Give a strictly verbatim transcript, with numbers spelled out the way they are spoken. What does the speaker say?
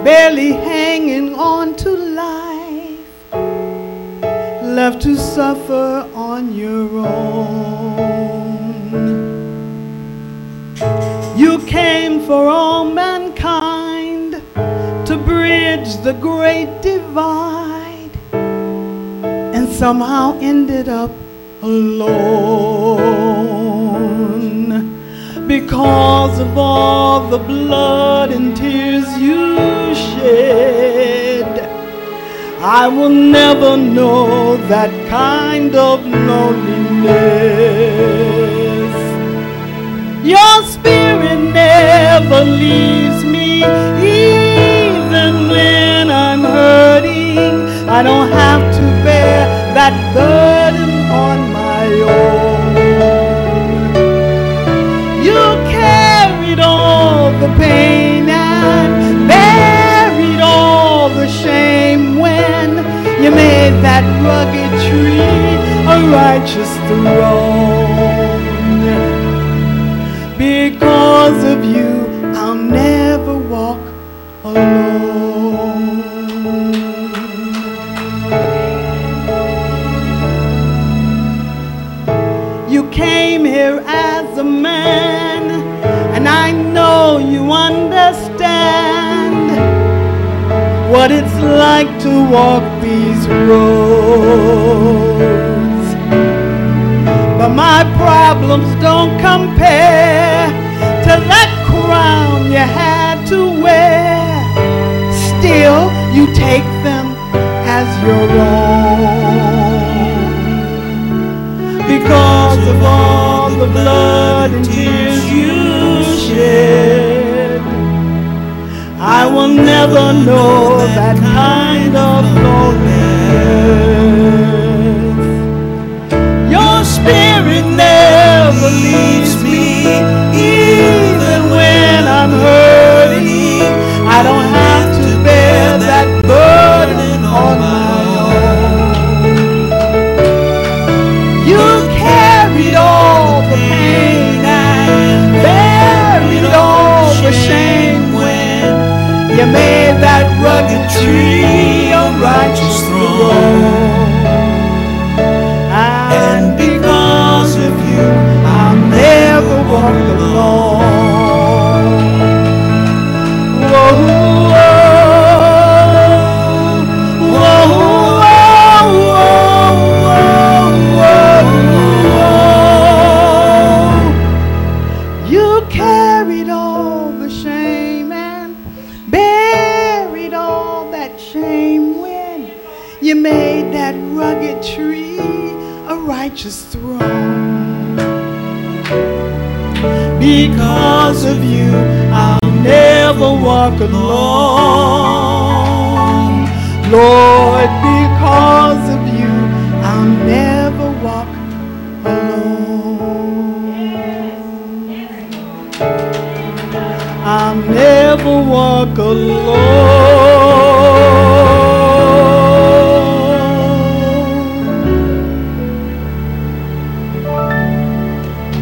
barely hanging on to life, left to suffer on your own. You came for all mankind to bridge the great divide, and somehow ended up alone. Because of all the blood and tears you shed, I will never know that kind of loneliness. Your spirit never leaves me, even when I'm hurting. I don't have to bear that burden on my own. You carried all the pain and buried all the shame when you made that rugged tree a righteous throne. Because of you, I'll never walk alone. You came here as a man, and I know you understand what it's like to walk these roads. But my problems don't compare to that crown you had to wear. Still, you take them as your own. Because of all the blood and tears you shed, I will never know that kind of loneliness. Your spirit never leaves me, even when I'm hurting. I don't have to bear that burden on my own. You carried all the pain and buried all the shame when you made that rugged tree a righteous throne. And because of you, I'll never walk alone. Whoa, whoa, whoa, whoa, whoa, whoa. You carried all the shame and buried all that shame when you made that rugged tree a righteous throne. Because of you, I'll never walk alone. Lord, because of you, I'll never walk alone. I'll never walk alone.